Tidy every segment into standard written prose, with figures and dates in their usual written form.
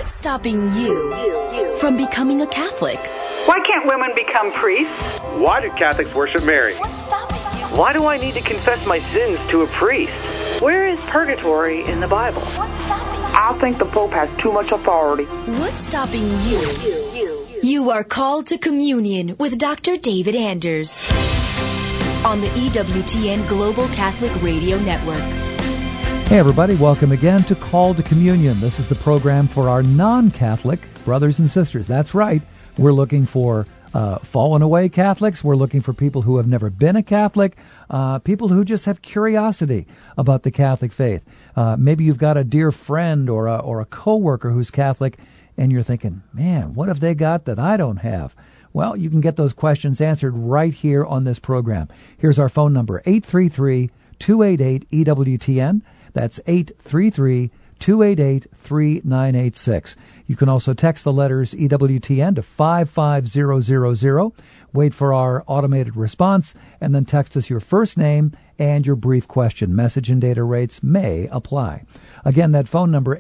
What's stopping you from becoming a Catholic? Why can't women become priests? Why do Catholics worship Mary? What's stopping you? Why do I need to confess my sins to a priest? Where is purgatory in the Bible? What's stopping you? I think the Pope has too much authority. What's stopping you? You are called to communion with Dr. David Anders on the EWTN Global Catholic Radio Network. Hey everybody, welcome again to Call to Communion. This is the program for our non-Catholic brothers and sisters. That's right. We're looking for fallen away Catholics. We're looking for people who have never been a Catholic, people who just have curiosity about the Catholic faith. Maybe you've got a dear friend or a coworker who's Catholic, and you're thinking, man, what have they got that I don't have? Well, you can get those questions answered right here on this program. Here's our phone number, 833-288-EWTN. That's 833-288-3986. You can also text the letters EWTN to 55000. Wait for our automated response, and then text us your first name and your brief question. Message and data rates may apply. Again, that phone number,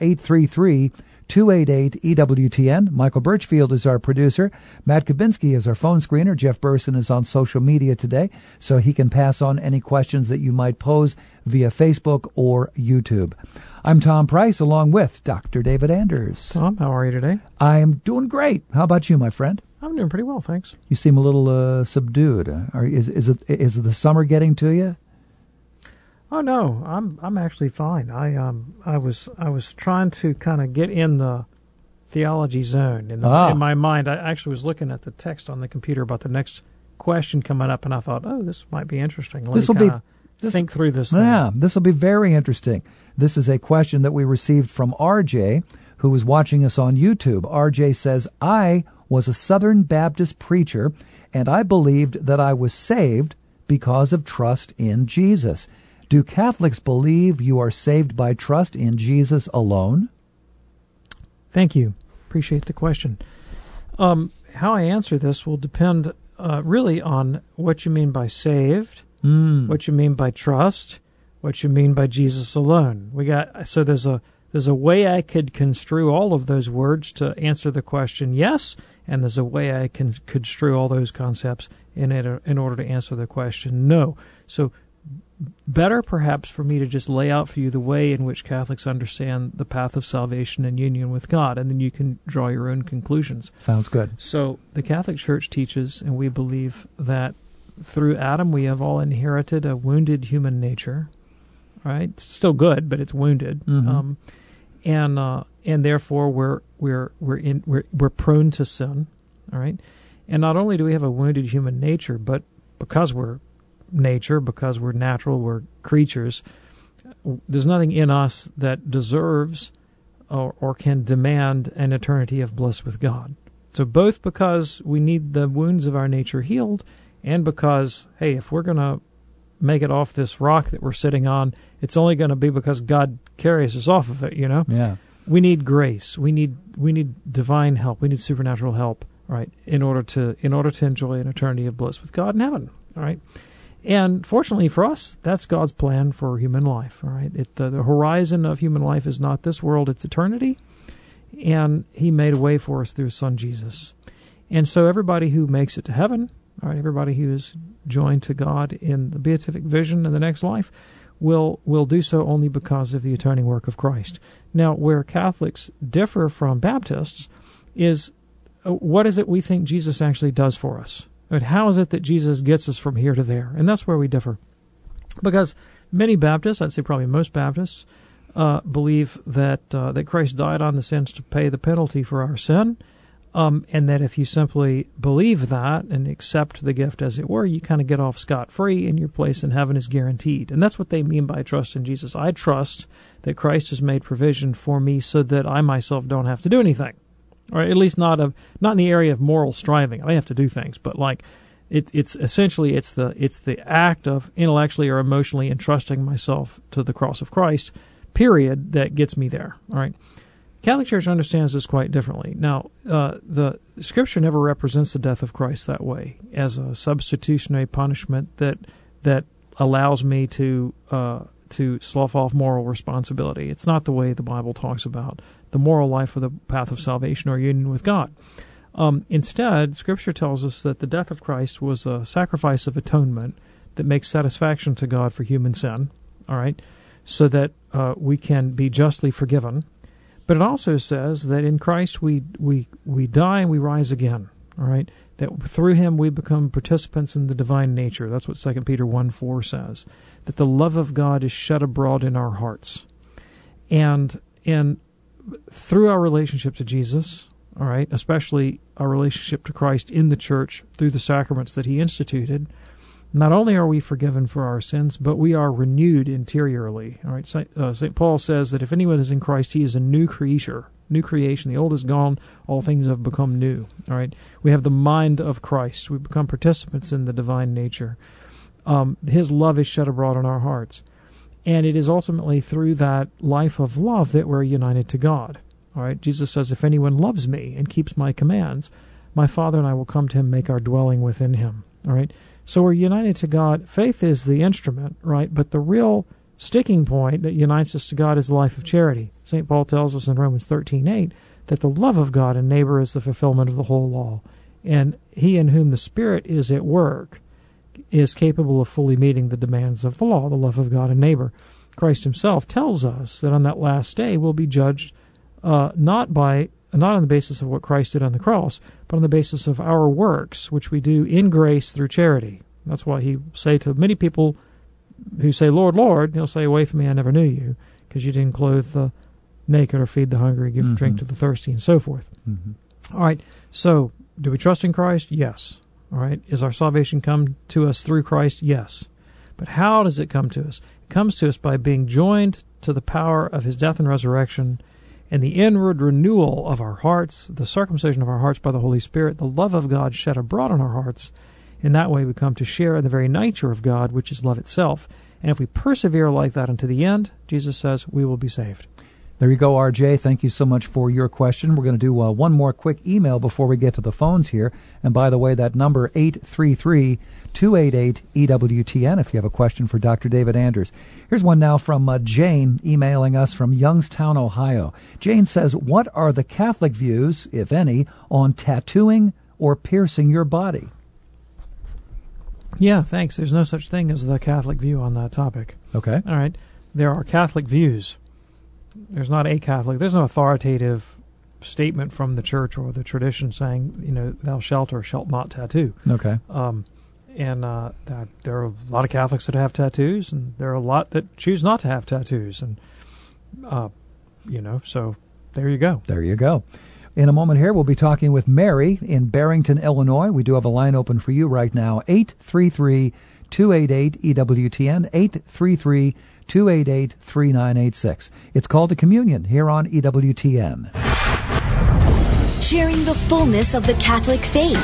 833-288-EWTN. Michael Birchfield is our producer. Matt Kubinski is our phone screener. Jeff Burson is on social media today, so he can pass on any questions that you might pose via Facebook or YouTube. I'm Tom Price, along with Dr. David Anders. Tom, how are you today? I am doing great. How about you, my friend? I'm doing pretty well, thanks. You seem a little subdued. Is it the summer getting to you? Oh no, I'm actually fine. I was trying to kind of get in the theology zone in my mind. I actually was looking at the text on the computer about the next question coming up, and I thought, oh, this might be interesting. Let me think through this thing. Yeah, this will be very interesting. This is a question that we received from RJ, who was watching us on YouTube. RJ says, I was a Southern Baptist preacher, and I believed that I was saved because of trust in Jesus. Do Catholics believe you are saved by trust in Jesus alone? Thank you. Appreciate the question. How I answer this will depend really on what you mean by saved, what you mean by trust, what you mean by Jesus alone. There's a way I could construe all of those words to answer the question yes, and there's a way I can construe all those concepts in order to answer the question no. So better perhaps for me to just lay out for you the way in which Catholics understand the path of salvation and union with God, and then you can draw your own conclusions. Sounds good. So the Catholic Church teaches, and we believe, that through Adam we have all inherited a wounded human nature. Right? It's still good, but it's wounded, and therefore we're prone to sin. All right, and not only do we have a wounded human nature, but because we're natural, we're creatures, there's nothing in us that deserves or can demand an eternity of bliss with God. So both because we need the wounds of our nature healed, and because, hey, if we're going to make it off this rock that we're sitting on, it's only going to be because God carries us off of it, you know? Yeah. We need grace. We need divine help. We need supernatural help, right, in order to enjoy an eternity of bliss with God in heaven, all right? And fortunately for us, that's God's plan for human life, all right? The horizon of human life is not this world, it's eternity, and He made a way for us through His Son Jesus. And so everybody who makes it to heaven, all right, everybody who is joined to God in the beatific vision in the next life will do so only because of the atoning work of Christ. Now, where Catholics differ from Baptists is what is it we think Jesus actually does for us? But how is it that Jesus gets us from here to there? And that's where we differ. Because many Baptists, I'd say probably most Baptists, believe that Christ died on the sins to pay the penalty for our sin, and that if you simply believe that and accept the gift as it were, you kind of get off scot-free and your place in heaven is guaranteed. And that's what they mean by trust in Jesus. I trust that Christ has made provision for me so that I myself don't have to do anything. Or at least not in the area of moral striving. I have to do things, but like it's essentially the act of intellectually or emotionally entrusting myself to the cross of Christ, period, that gets me there. All right. Catholic Church understands this quite differently. Now, the Scripture never represents the death of Christ that way, as a substitutionary punishment that allows me to to slough off moral responsibility. It's not the way the Bible talks about the moral life or the path of salvation or union with God. Instead, Scripture tells us that the death of Christ was a sacrifice of atonement that makes satisfaction to God for human sin, all right, so that we can be justly forgiven. But it also says that in Christ we die and we rise again, all right, that through him we become participants in the divine nature. That's what 2 Peter 1:4 says, that the love of God is shed abroad in our hearts. And through our relationship to Jesus, all right, especially our relationship to Christ in the church through the sacraments that he instituted, not only are we forgiven for our sins, but we are renewed interiorly. All right, St. Paul says that if anyone is in Christ, he is a new creation. The old is gone, all things have become new. All right, we have the mind of Christ. We become participants in the divine nature. His love is shed abroad in our hearts. And it is ultimately through that life of love that we're united to God. All right, Jesus says, if anyone loves me and keeps my commands, my Father and I will come to him, make our dwelling within him. All right, so we're united to God. Faith is the instrument, right? But the real sticking point that unites us to God is the life of charity. St. Paul tells us in Romans 13:8 that the love of God and neighbor is the fulfillment of the whole law. And he in whom the Spirit is at work is capable of fully meeting the demands of the law, the love of God and neighbor. Christ himself tells us that on that last day we'll be judged not on the basis of what Christ did on the cross, but on the basis of our works, which we do in grace through charity. That's why he say to many people who say, Lord, Lord, he'll say, away from me, I never knew you, because you didn't clothe the naked or feed the hungry, give drink to the thirsty, and so forth. All right, so do we trust in Christ? Yes. All right, is our salvation come to us through Christ? Yes. But how does it come to us? It comes to us by being joined to the power of his death and resurrection, and the inward renewal of our hearts, the circumcision of our hearts by the Holy Spirit, the love of God shed abroad in our hearts. In that way we come to share in the very nature of God, which is love itself. And if we persevere like that unto the end, Jesus says, we will be saved. There you go, RJ. Thank you so much for your question. We're going to do one more quick email before we get to the phones here. And by the way, that number 833-288-EWTN if you have a question for Dr. David Anders. Here's one now from Jane emailing us from Youngstown, Ohio. Jane says, what are the Catholic views, if any, on tattooing or piercing your body? Yeah, thanks. There's no such thing as the Catholic view on that topic. Okay. All right. There are Catholic views. There's not a Catholic. There's no authoritative statement from the church or the tradition saying, thou shalt or shalt not tattoo. Okay. And that there are a lot of Catholics that have tattoos, and there are a lot that choose not to have tattoos. And, so there you go. There you go. In a moment here, we'll be talking with Mary in Barrington, Illinois. We do have a line open for you right now, 833-288-EWTN, 833-288-3986. It's called to Communion here on EWTN. Sharing the fullness of the Catholic faith.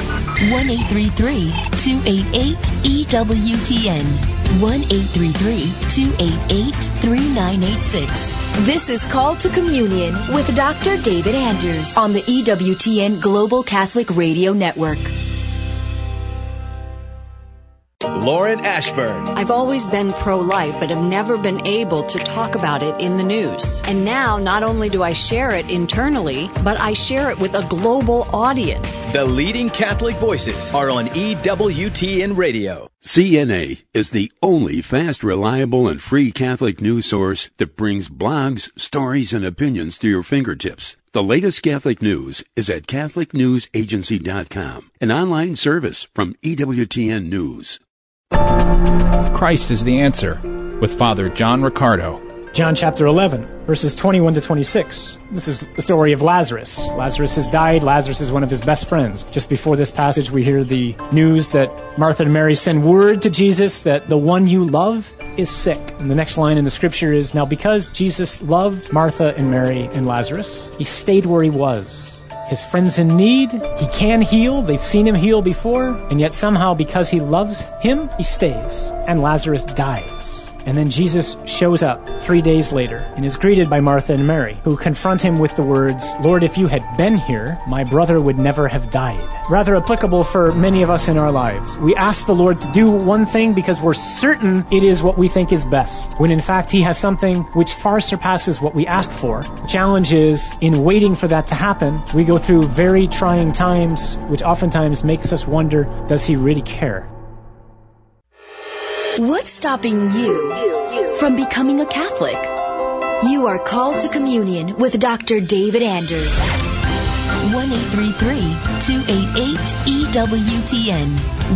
1-833-288-EWTN. 1-833-288-3986. This is Called to Communion with Dr. David Anders on the EWTN Global Catholic Radio Network. Lauren Ashburn. I've always been pro-life, but have never been able to talk about it in the news. And now, not only do I share it internally, but I share it with a global audience. The leading Catholic voices are on EWTN Radio. CNA is the only fast, reliable, and free Catholic news source that brings blogs, stories, and opinions to your fingertips. The latest Catholic news is at CatholicNewsAgency.com, an online service from EWTN News. Christ is the Answer with Father John Riccardo. John chapter 11, verses 21 to 26. This is the story of Lazarus. Lazarus has died. Lazarus is one of his best friends. Just before this passage, we hear the news that Martha and Mary send word to Jesus that the one you love is sick. And the next line in the scripture is, now because Jesus loved Martha and Mary and Lazarus, he stayed where he was. His friend's in need. He can heal. They've seen him heal before. And yet somehow, because he loves him, he stays. And Lazarus dies. And then Jesus shows up 3 days later and is greeted by Martha and Mary, who confront him with the words, "Lord, if you had been here, my brother would never have died." Rather applicable for many of us in our lives. We ask the Lord to do one thing because we're certain it is what we think is best, when in fact he has something which far surpasses what we ask for. The challenge is, in waiting for that to happen, we go through very trying times, which oftentimes makes us wonder, does he really care? What's stopping you from becoming a Catholic? You are called to communion with Dr. David Anders. 1-833-288-EWTN.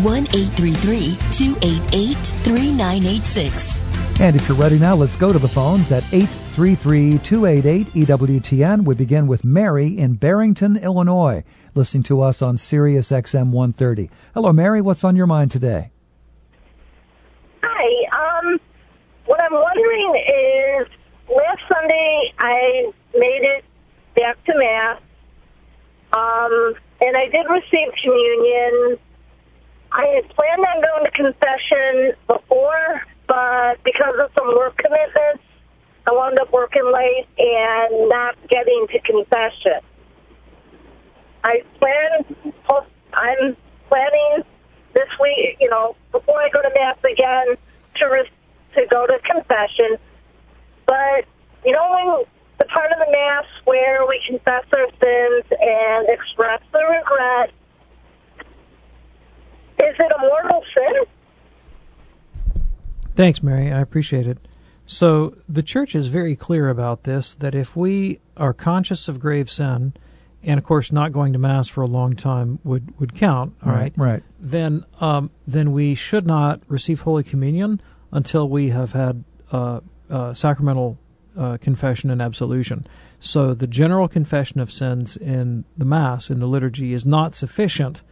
1-833-288-3986. And if you're ready now, let's go to the phones at 833-288-EWTN. We begin with Mary in Barrington, Illinois, listening to us on Sirius XM 130. Hello, Mary. What's on your mind today? Hi. What I'm wondering is, last Sunday I made it back to Mass, and I did receive communion. I had planned on going to confession before, but because of some work commitments, I wound up working late and not getting to confession. I'm planning this week, before I go to Mass again, to go to confession. But, when the part of the Mass where we confess our sins and express the regret, is it a mortal sin? Thanks, Mary. I appreciate it. So the Church is very clear about this, that if we are conscious of grave sin, and of course not going to Mass for a long time would count, all right? Right. Then we should not receive Holy Communion until we have had sacramental confession and absolution. So the general confession of sins in the Mass, in the liturgy, is not sufficient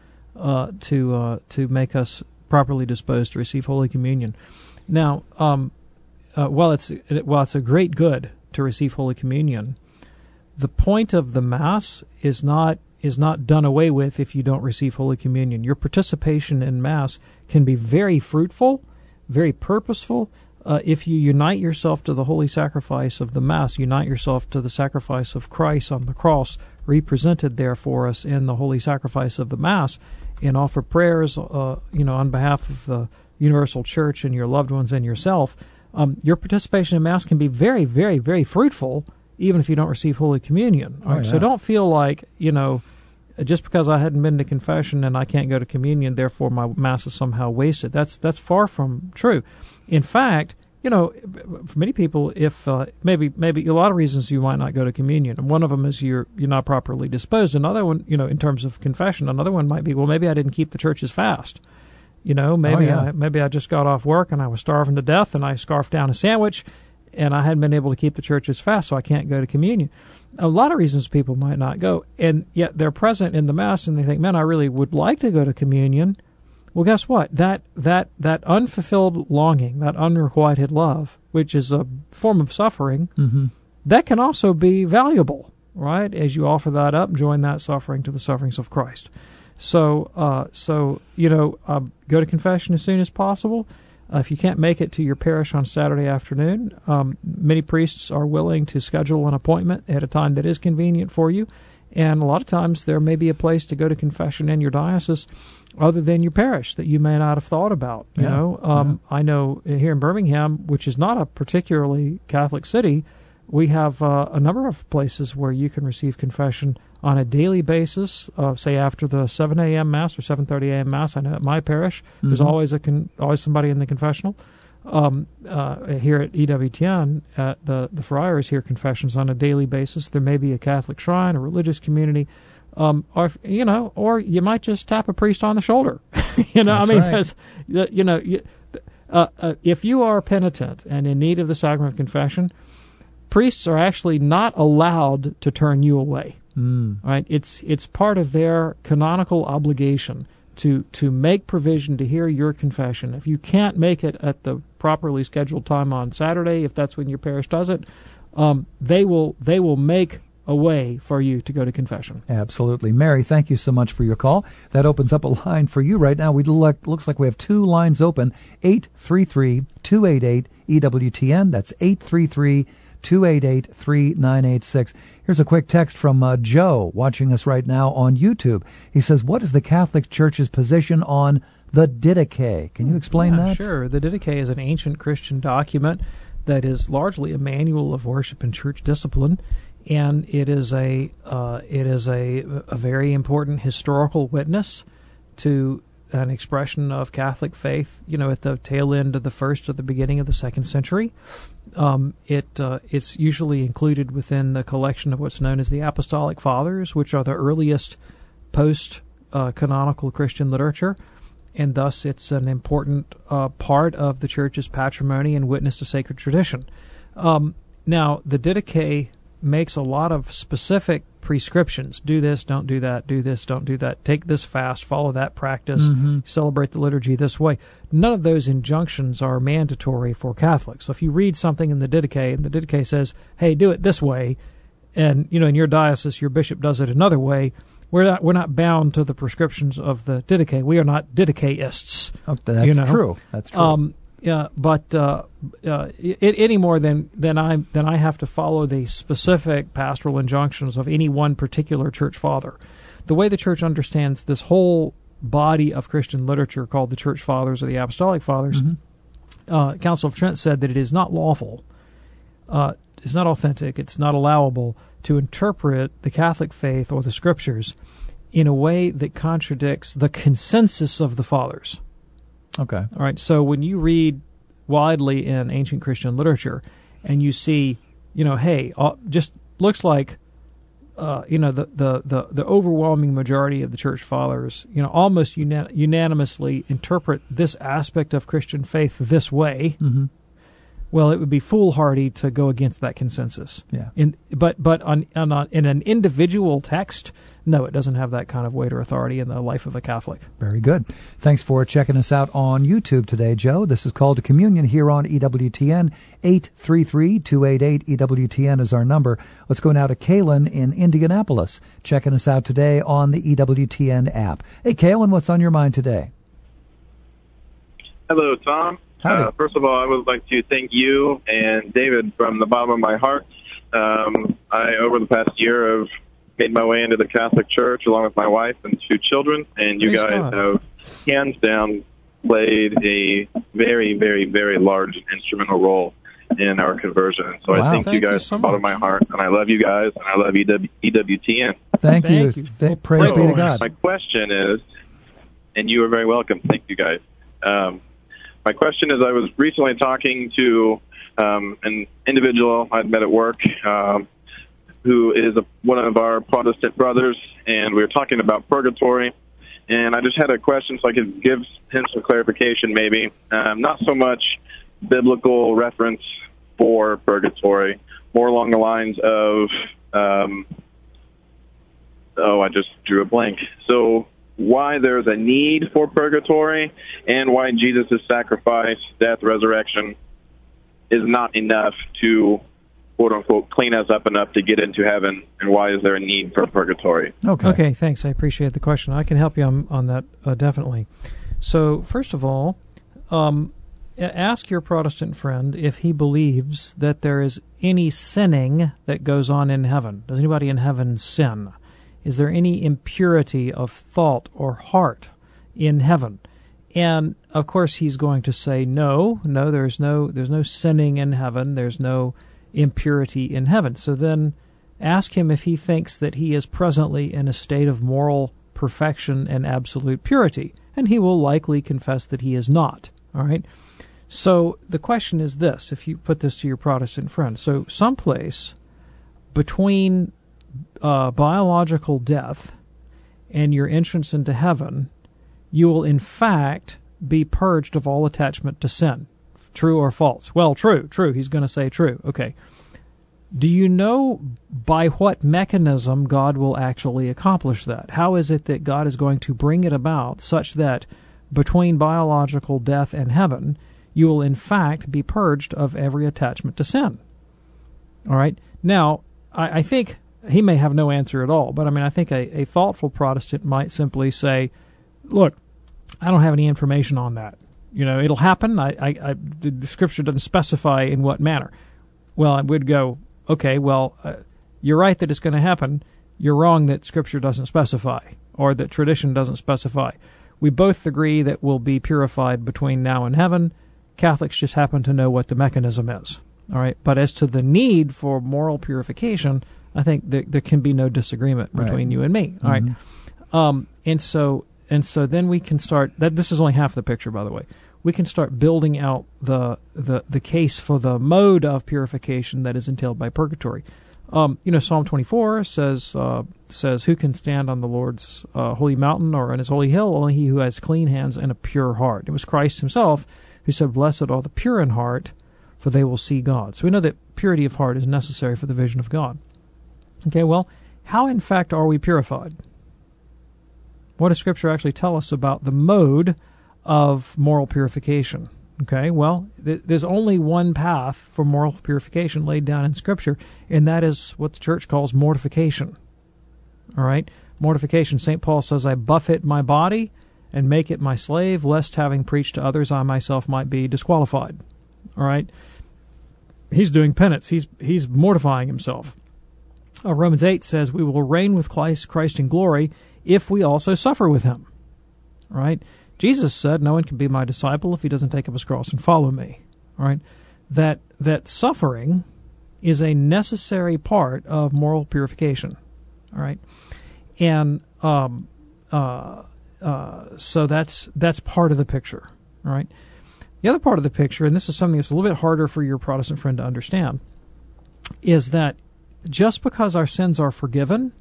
to make us properly disposed to receive Holy Communion. Now, while it's a great good to receive Holy Communion, the point of the Mass is not done away with if you don't receive Holy Communion. Your participation in Mass can be very fruitful, very purposeful, if you unite yourself to the holy sacrifice of the Mass, unite yourself to the sacrifice of Christ on the cross, represented there for us in the holy sacrifice of the Mass, and offer prayers, on behalf of the universal Church and your loved ones and yourself. Your participation in Mass can be very, very, very fruitful, even if you don't receive Holy Communion. Right? So don't feel like, just because I hadn't been to confession and I can't go to communion, therefore my Mass is somehow wasted. That's far from true. In fact, for many people, if maybe a lot of reasons you might not go to communion, and one of them is you're not properly disposed. Another one, in terms of confession, another one might be, well, maybe I didn't keep the Church's fast. Maybe I just got off work and I was starving to death and I scarfed down a sandwich and I hadn't been able to keep the Church's fast, so I can't go to communion. A lot of reasons people might not go, and yet they're present in the Mass and they think, man, I really would like to go to communion. Well, guess what? That unfulfilled longing, that unrequited love, which is a form of suffering, that can also be valuable, right? As you offer that up, join that suffering to the sufferings of Christ. So go to confession as soon as possible. If you can't make it to your parish on Saturday afternoon, many priests are willing to schedule an appointment at a time that is convenient for you. And a lot of times there may be a place to go to confession in your diocese other than your parish that you may not have thought about. I know here in Birmingham, which is not a particularly Catholic city, we have a number of places where you can receive confession on a daily basis, say after the 7 a.m. Mass or 7:30 a.m. Mass. I know at my parish there's always somebody in the confessional. Here at EWTN, the friars hear confessions on a daily basis. There may be a Catholic shrine, a religious community, or you might just tap a priest on the shoulder. Because if you are penitent and in need of the sacrament of confession, priests are actually not allowed to turn you away. Right? It's part of their canonical obligation to make provision to hear your confession. If you can't make it at the properly scheduled time on Saturday, if that's when your parish does it, they will make a way for you to go to confession. Absolutely. Mary, thank you so much for your call. That opens up a line for you right now. Looks like we have 2 lines open. 833-288-EWTN. That's 833-288-3986. Here's a quick text from Joe, watching us right now on YouTube. He says, what is the Catholic Church's position on the Didache? Can you explain that? Sure. The Didache is an ancient Christian document that is largely a manual of worship and church discipline, and it is a very important historical witness to an expression of Catholic faith. At the tail end of the first or the beginning of the 2nd century, it's usually included within the collection of what's known as the Apostolic Fathers, which are the earliest post-canonical Christian literature. And thus it's an important part of the Church's patrimony and witness to sacred tradition. Now, the Didache makes a lot of specific prescriptions. Do this, don't do that, do this, don't do that, take this fast, follow that practice, celebrate the liturgy this way. None of those injunctions are mandatory for Catholics. So if you read something in the Didache, and the Didache says, hey, do it this way, and in your diocese your bishop does it another way, we're not bound to the prescriptions of the Didache. We are not Didacheists. Oh, that's true. That's true. Any more than I have to follow the specific pastoral injunctions of any one particular church father. The way the Church understands this whole body of Christian literature called the Church Fathers or the Apostolic Fathers, Council of Trent said that it is not lawful, it's not authentic, it's not allowable to interpret the Catholic faith or the Scriptures in a way that contradicts the consensus of the Fathers. Okay. All right. So when you read widely in ancient Christian literature, and you see, hey, just looks like, the overwhelming majority of the Church Fathers, almost unanimously interpret this aspect of Christian faith this way. Mm-hmm. Well, it would be foolhardy to go against that consensus. Yeah. But in an individual text, no, it doesn't have that kind of weight or authority in the life of a Catholic. Very good. Thanks for checking us out on YouTube today, Joe. This is Call to Communion here on EWTN. 833-288-EWTN is our number. Let's go now to Kaylin in Indianapolis, checking us out today on the EWTN app. Hey, Kaylin, what's on your mind today? Hello, Tom. First of all, I would like to thank you and David from the bottom of my heart. I, over the past year, have made my way into the Catholic Church along with my wife and 2 children, and you guys have hands down played a very, very, very large and instrumental role in our conversion. So I thank you guys from the bottom of my heart, and I love you guys, and I love EWTN. Thank you. Praise be to God. My question is, and you are very welcome. Thank you guys. My question is, I was recently talking to an individual I'd met at work who is one of our Protestant brothers, and we were talking about purgatory. And I just had a question so I could give him some clarification maybe. Not so much biblical reference for purgatory, more along the lines of, I just drew a blank. So why there's a need for purgatory and why Jesus' sacrifice, death, resurrection is not enough to, quote-unquote, clean us up enough to get into heaven, and why is there a need for purgatory? Okay, thanks. I appreciate the question. I can help you on that, definitely. So, first of all, ask your Protestant friend if he believes that there is any sinning that goes on in heaven. Does anybody in heaven sin? Is there any impurity of thought or heart in heaven? And of course, he's going to say no. There's no sinning in heaven. There's no impurity in heaven. So then, ask him if he thinks that he is presently in a state of moral perfection and absolute purity, and he will likely confess that he is not. All right. So the question is this: if you put this to your Protestant friend, so someplace between biological death and your entrance into heaven, you will in fact be purged of all attachment to sin. True or false? Well, true. He's going to say true. Okay. Do you know by what mechanism God will actually accomplish that? How is it that God is going to bring it about such that between biological death and heaven, you will in fact be purged of every attachment to sin? All right. Now, I think he may have no answer at all. But I mean, I think a thoughtful Protestant might simply say, look, I don't have any information on that. It'll happen. The Scripture doesn't specify in what manner. Well, I would go, okay, well, you're right that it's going to happen. You're wrong that Scripture doesn't specify, or that tradition doesn't specify. We both agree that we'll be purified between now and heaven. Catholics just happen to know what the mechanism is. All right, but as to the need for moral purification, I think there can be no disagreement between you and me. All right, and so then we can start. This is only half the picture, by the way. We can start building out the case for the mode of purification that is entailed by purgatory. Psalm 24 says, "Who can stand on the Lord's holy mountain or on His holy hill? Only he who has clean hands and a pure heart." It was Christ Himself who said, "Blessed are the pure in heart, for they will see God." So we know that purity of heart is necessary for the vision of God. Okay, well, how in fact are we purified? What does Scripture actually tell us about the mode of moral purification? Okay, well, there's only one path for moral purification laid down in Scripture, and that is what the Church calls mortification. All right, mortification. St. Paul says, "I buffet my body and make it my slave, lest having preached to others I myself might be disqualified." All right, he's doing penance. He's mortifying himself. Romans 8 says, "We will reign with Christ in glory if we also suffer with Him." All right. Jesus said, "No one can be my disciple if he doesn't take up his cross and follow me." All right, that suffering is a necessary part of moral purification. All right, and so that's part of the picture. All right, the other part of the picture, and this is something that's a little bit harder for your Protestant friend to understand, is that just because our sins are forgiven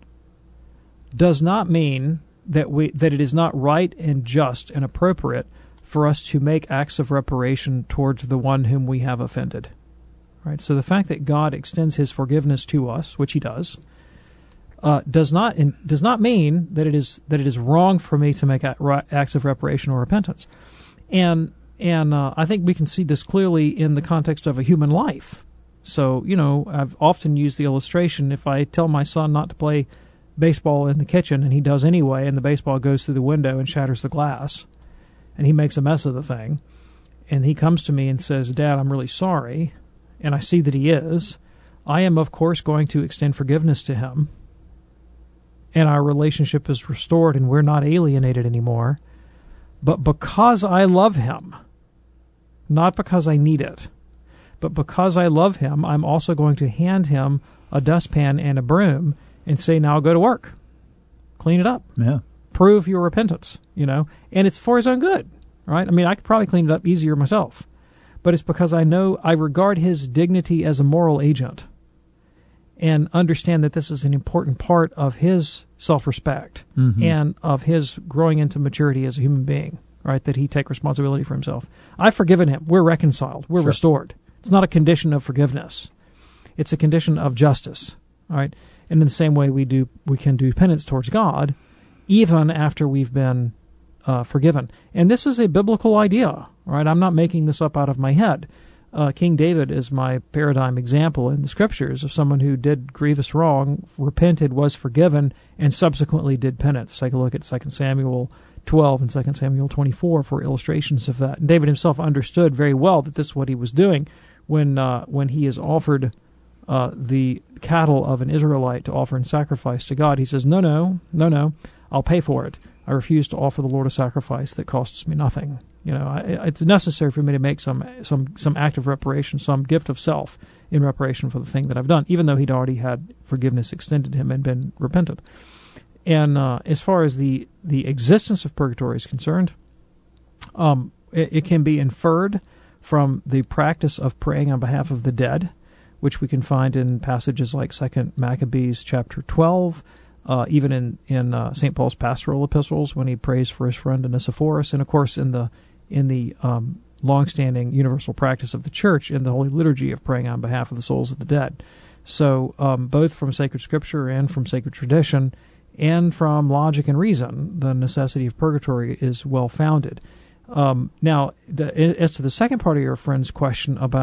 does not mean that it is not right and just and appropriate for us to make acts of reparation towards the one whom we have offended. Right? So the fact that God extends His forgiveness to us, which He does, does not mean that it is wrong for me to make acts of reparation or repentance. And I think we can see this clearly in the context of a human life. So, I've often used the illustration, if I tell my son not to play baseball in the kitchen, and he does anyway, and the baseball goes through the window and shatters the glass, and he makes a mess of the thing, and he comes to me and says, "Dad, I'm really sorry," and I see that he is, I am, of course, going to extend forgiveness to him, and our relationship is restored, and we're not alienated anymore, but because I love him, not because I need it, but because I love him, I'm also going to hand him a dustpan and a broom and say, "Now go to work. Clean it up. Yeah. Prove your repentance," and it's for his own good, right? I mean, I could probably clean it up easier myself, but it's because I regard his dignity as a moral agent and understand that this is an important part of his self-respect and of his growing into maturity as a human being, right? That he take responsibility for himself. I've forgiven him. We're reconciled. We're restored. It's not a condition of forgiveness. It's a condition of justice, all right? And in the same way we can do penance towards God even after we've been forgiven. And this is a biblical idea, all right? I'm not making this up out of my head. King David is my paradigm example in the Scriptures of someone who did grievous wrong, repented, was forgiven, and subsequently did penance. Take a look at 2 Samuel 12 and 2 Samuel 24 for illustrations of that. And David himself understood very well that this is what he was doing when he is offered the cattle of an Israelite to offer in sacrifice to God. He says, no, I'll pay for it. I refuse to offer the Lord a sacrifice that costs me nothing. It's necessary for me to make some act of reparation, some gift of self in reparation for the thing that I've done, even though he'd already had forgiveness extended to him and been repentant. And as far as the existence of purgatory is concerned, it can be inferred from the practice of praying on behalf of the dead, which we can find in passages like 2 Maccabees chapter 12, even in St. Paul's pastoral epistles when he prays for his friend Onesiphorus, and of course in the long-standing universal practice of the Church in the Holy Liturgy of praying on behalf of the souls of the dead. So both from sacred Scripture and from sacred tradition and from logic and reason, the necessity of purgatory is well-founded. Now, as to the second part of your friend's question about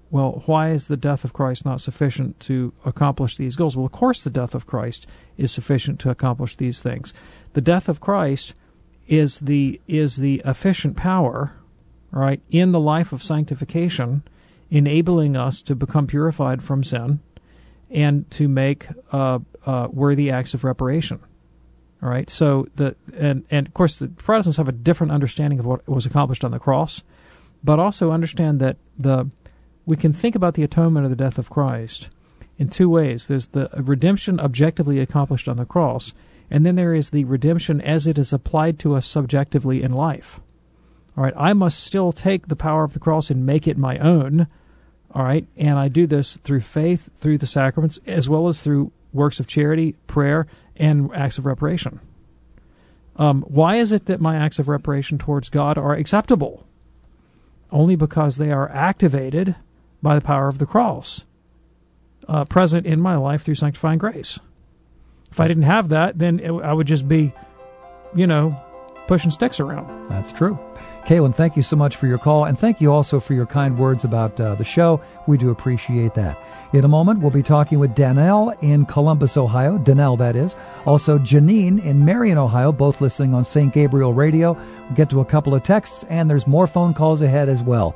well, why is the death of Christ not sufficient to accomplish these goals? Well, of course the death of Christ is sufficient to accomplish these things. The death of Christ is the efficient power, right, in the life of sanctification, enabling us to become purified from sin and to make worthy acts of reparation. All right. So and of course the Protestants have a different understanding of what was accomplished on the cross, but also understand that we can think about the atonement of the death of Christ in two ways. There's the redemption objectively accomplished on the cross, and then there is the redemption as it is applied to us subjectively in life. All right, I must still take the power of the cross and make it my own. All right, and I do this through faith, through the sacraments, as well as through works of charity, prayer, and acts of reparation. Why is it that my acts of reparation towards God are acceptable? Only because they are activated by the power of the cross, present in my life through sanctifying grace. If I didn't have that, then I would just be, pushing sticks around. That's true. Kaylin, thank you so much for your call, and thank you also for your kind words about the show. We do appreciate that. In a moment, we'll be talking with Danelle in Columbus, Ohio. Danelle, that is. Also, Janine in Marion, Ohio, both listening on St. Gabriel Radio. We'll get to a couple of texts, and there's more phone calls ahead as well.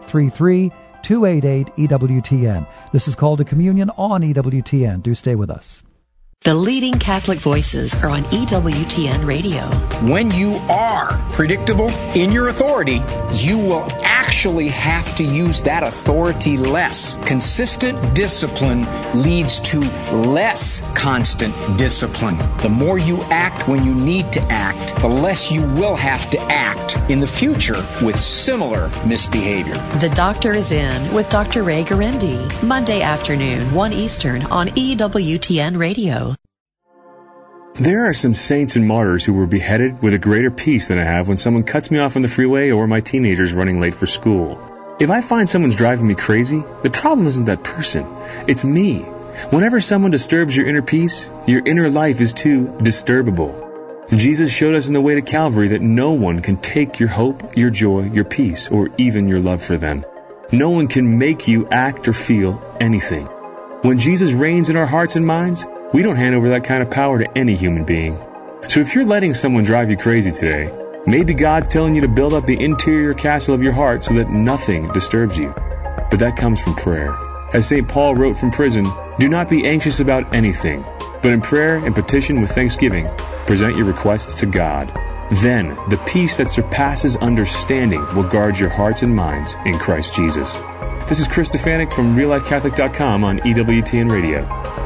833-288-EWTN. This is Call to Communion on EWTN. Do stay with us. The leading Catholic voices are on EWTN Radio. When you are predictable in your authority, you will actually have to use that authority less. Consistent discipline leads to less constant discipline. The more you act when you need to act, the less you will have to act in the future with similar misbehavior. The Doctor is In with Dr. Ray Garendi, Monday afternoon, 1 Eastern on EWTN Radio. There are some saints and martyrs who were beheaded with a greater peace than I have when someone cuts me off on the freeway or my teenager's running late for school. If I find someone's driving me crazy, the problem isn't that person. It's me. Whenever someone disturbs your inner peace, your inner life is too disturbable. Jesus showed us in the way to Calvary that no one can take your hope, your joy, your peace, or even your love for them. No one can make you act or feel anything. When Jesus reigns in our hearts and minds, we don't hand over that kind of power to any human being. So if you're letting someone drive you crazy today, maybe God's telling you to build up the interior castle of your heart so that nothing disturbs you. But that comes from prayer. As St. Paul wrote from prison, do not be anxious about anything, but in prayer and petition with thanksgiving, present your requests to God. Then the peace that surpasses understanding will guard your hearts and minds in Christ Jesus. This is Chris Stefanik from RealLifeCatholic.com on EWTN Radio.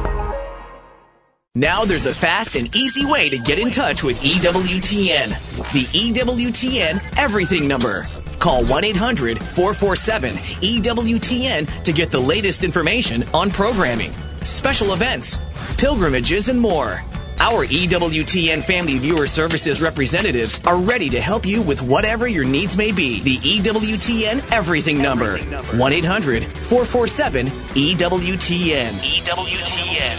Now there's a fast and easy way to get in touch with EWTN. The EWTN Everything number. Call 1-800-447-EWTN to get the latest information on programming, special events, pilgrimages, and more. Our EWTN Family Viewer Services representatives are ready to help you with whatever your needs may be. The EWTN Everything number. 1-800-447-EWTN. EWTN.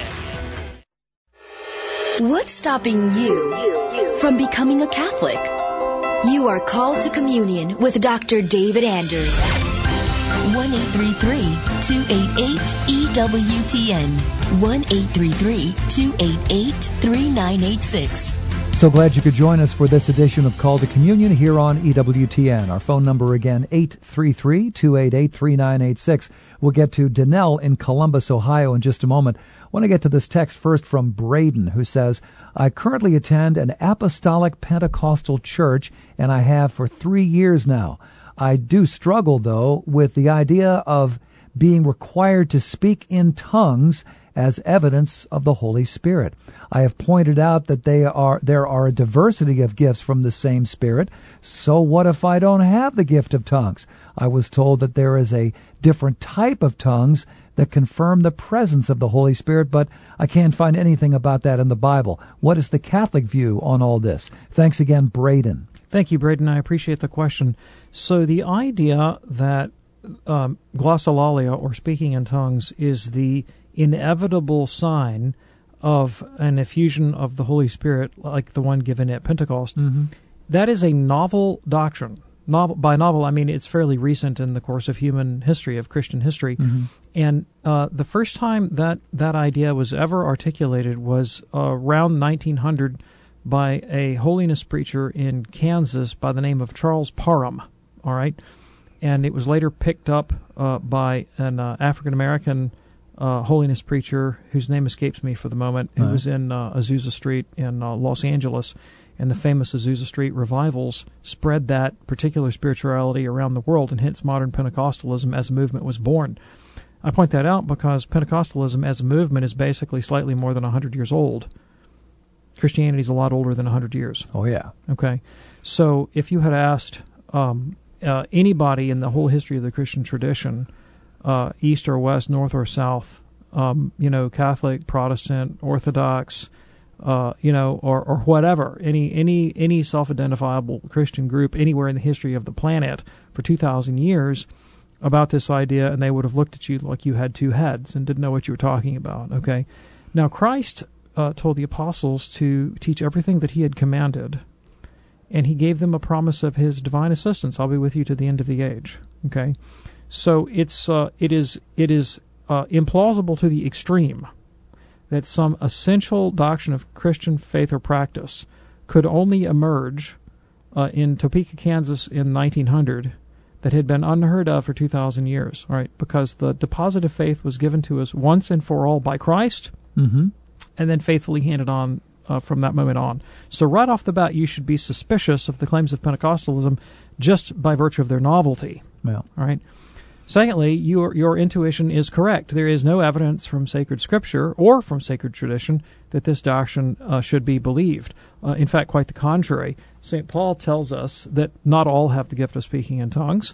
What's stopping you from becoming a Catholic? You are called to communion with Dr. David Anders. 1-833-288-EWTN. 1-833-288-3986. So glad you could join us for this edition of Call to Communion here on EWTN. Our phone number again, 833-288-3986. We'll get to Danelle in Columbus, Ohio in just a moment. I want to get to this text first from Braden, who says, I currently attend an Apostolic Pentecostal church, and I have for 3 years now. I do struggle, though, with the idea of being required to speak in tongues as evidence of the Holy Spirit. I have pointed out that there are a diversity of gifts from the same Spirit. So what if I don't have the gift of tongues? I was told that there is a different type of tongues that confirm the presence of the Holy Spirit, but I can't find anything about that in the Bible. What is the Catholic view on all this? Thanks again, Braden. Thank you, Braden. I appreciate the question. So the idea that glossolalia, or speaking in tongues, is the inevitable sign of an effusion of the Holy Spirit like the one given at Pentecost, that is a novel doctrine. By novel, I mean it's fairly recent in the course of human history, of Christian history. Mm-hmm. And the first time that idea was ever articulated was around 1900 by a holiness preacher in Kansas by the name of Charles Parham. All right, and it was later picked up by an African-American holiness preacher whose name escapes me for the moment. It was in Azusa Street in Los Angeles, and the famous Azusa Street revivals spread that particular spirituality around the world, and hence modern Pentecostalism as a movement was born. I point that out because Pentecostalism as a movement is basically slightly more than 100 years old. Christianity is a lot older than 100 years. Oh, yeah. Okay. So if you had asked anybody in the whole history of the Christian tradition, east or west, north or south, Catholic, Protestant, Orthodox, or whatever, any self-identifiable Christian group anywhere in the history of the planet for 2,000 years about this idea, and they would have looked at you like you had two heads and didn't know what you were talking about, okay? Now, Christ told the apostles to teach everything that he had commanded, and he gave them a promise of his divine assistance. I'll be with you to the end of the age, okay? So it is implausible to the extreme that some essential doctrine of Christian faith or practice could only emerge in Topeka, Kansas in 1900 that had been unheard of for 2,000 years, all right? Because the deposit of faith was given to us once and for all by Christ, and then faithfully handed on from that moment on. So right off the bat, you should be suspicious of the claims of Pentecostalism just by virtue of their novelty, all right? Secondly, your intuition is correct. There is no evidence from sacred scripture or from sacred tradition that this doctrine should be believed. In fact, quite the contrary. St. Paul tells us that not all have the gift of speaking in tongues,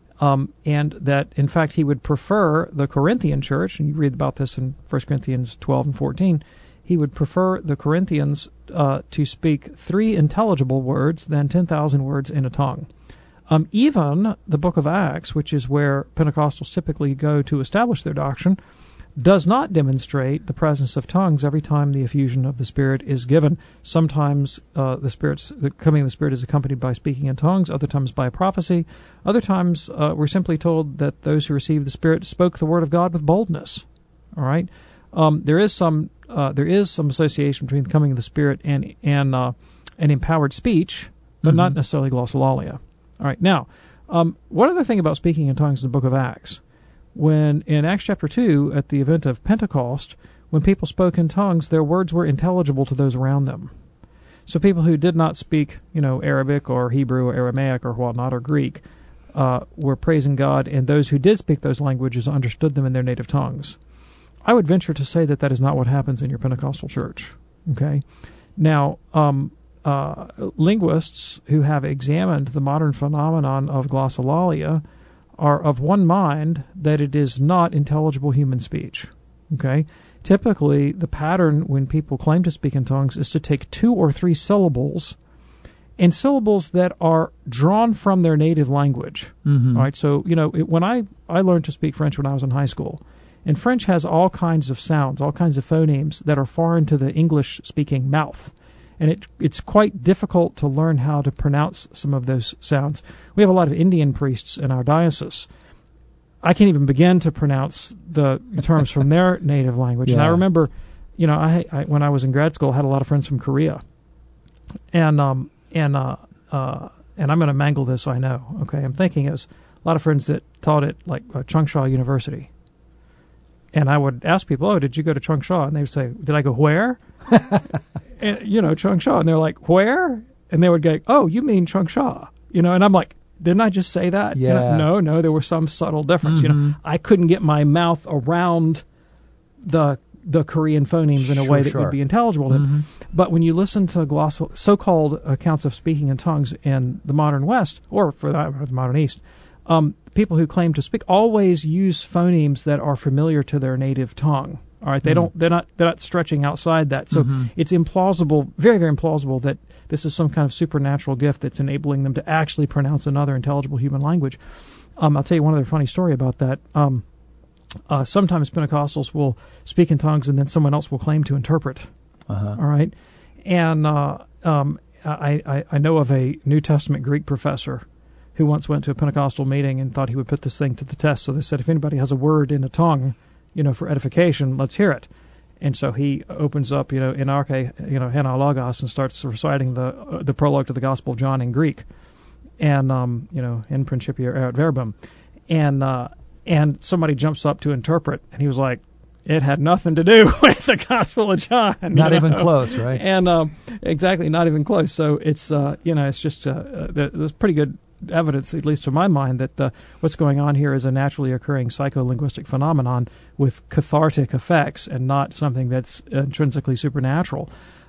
and that, in fact, he would prefer the Corinthian church, and you read about this in 1 Corinthians 12 and 14, he would prefer the Corinthians to speak 3 intelligible words than 10,000 words in a tongue. Even the book of Acts, which is where Pentecostals typically go to establish their doctrine, does not demonstrate the presence of tongues every time the effusion of the Spirit is given. Sometimes the coming of the Spirit is accompanied by speaking in tongues, other times by a prophecy. Other times we're simply told that those who received the Spirit spoke the word of God with boldness. All right? There is some association between the coming of the Spirit and empowered speech, but not necessarily glossolalia. All right, now, one other thing about speaking in tongues in the book of Acts. When in Acts chapter 2, at the event of Pentecost, when people spoke in tongues, their words were intelligible to those around them. So people who did not speak, Arabic or Hebrew or Aramaic or whatnot or Greek were praising God, and those who did speak those languages understood them in their native tongues. I would venture to say that is not what happens in your Pentecostal church, okay? Now, linguists who have examined the modern phenomenon of glossolalia are of one mind that it is not intelligible human speech. Okay? Typically, the pattern when people claim to speak in tongues is to take 2 or 3 syllables, and syllables that are drawn from their native language. All right? So, when I learned to speak French when I was in high school, and French has all kinds of sounds, all kinds of phonemes that are foreign to the English-speaking mouth. And it's quite difficult to learn how to pronounce some of those sounds. We have a lot of Indian priests in our diocese. I can't even begin to pronounce the terms from their native language. Yeah. And I remember, I when I was in grad school, I had a lot of friends from Korea. And I'm going to mangle this, I know. Okay, I'm thinking it was a lot of friends that taught at Changsha University. And I would ask people, "Oh, did you go to Changsha?" And they would say, "Did I go where?" And, Changsha. And they're like, "Where?" And they would go, "Oh, you mean Changsha?" And I'm like, "Didn't I just say that?" Yeah. No, there was some subtle difference. I couldn't get my mouth around the Korean phonemes in a way that would be intelligible to them. But when you listen to so-called accounts of speaking in tongues in the modern West, or for the modern East, people who claim to speak always use phonemes that are familiar to their native tongue. All right, they're not stretching outside that. So it's implausible, very, very implausible that this is some kind of supernatural gift that's enabling them to actually pronounce another intelligible human language. I'll tell you one other funny story about that. Sometimes Pentecostals will speak in tongues and then someone else will claim to interpret. All right, and I know of a New Testament Greek professor who once went to a Pentecostal meeting and thought he would put this thing to the test. So they said, if anybody has a word in a tongue, for edification, let's hear it. And so he opens up, in arche, hena logos, and starts reciting the prologue to the Gospel of John in Greek, and in principio erat verbum, and somebody jumps up to interpret, and he was like, it had nothing to do with the Gospel of John. Not even close, right? And exactly, not even close. So it's it's just there's pretty good evidence, at least to my mind, that what's going on here is a naturally occurring psycholinguistic phenomenon with cathartic effects, and not something that's intrinsically supernatural.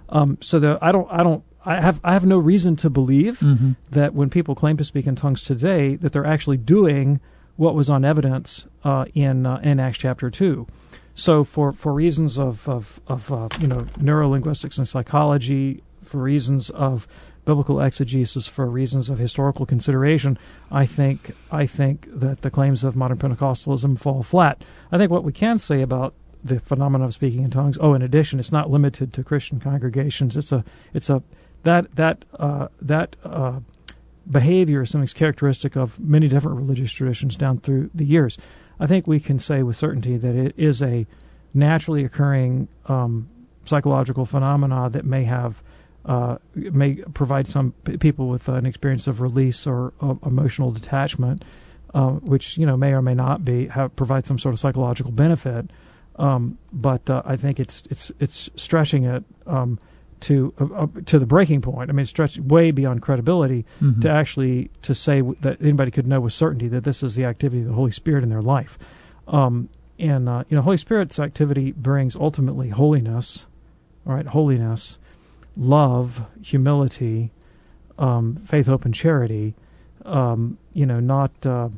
I have no reason to believe that when people claim to speak in tongues today, that they're actually doing what was on evidence in Acts chapter 2. So for reasons of neurolinguistics and psychology, for reasons of biblical exegesis, for reasons of historical consideration, I think that the claims of modern Pentecostalism fall flat. I think what we can say about the phenomenon of speaking in tongues, in addition, it's not limited to Christian congregations. That behavior is something that's characteristic of many different religious traditions down through the years. I think we can say with certainty that it is a naturally occurring psychological phenomena that may provide some people with an experience of release or emotional detachment, which may or may not provide some sort of psychological benefit. But I think it's stretching it to the breaking point. I mean, it's stretched way beyond credibility to say that anybody could know with certainty that this is the activity of the Holy Spirit in their life. Holy Spirit's activity brings ultimately holiness, all right, holiness, love, humility, faith, hope, and charity. Not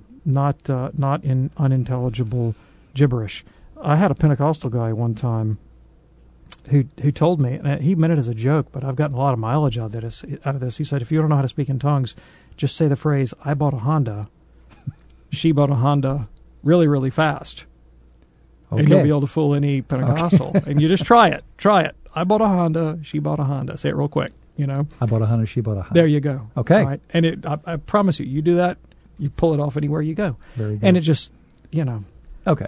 in unintelligible gibberish. I had a Pentecostal guy one time who told me, and he meant it as a joke, but I've gotten a lot of mileage out of this. He said, if you don't know how to speak in tongues, just say the phrase, I bought a Honda, she bought a Honda really, really fast. Okay. And you'll be able to fool any Pentecostal. Okay. And you just try it. I bought a Honda, she bought a Honda. Say it real quick, I bought a Honda, she bought a Honda. There you go. Okay. All right? And I promise you do that, you pull it off anywhere you go. Very good. And it just, Okay.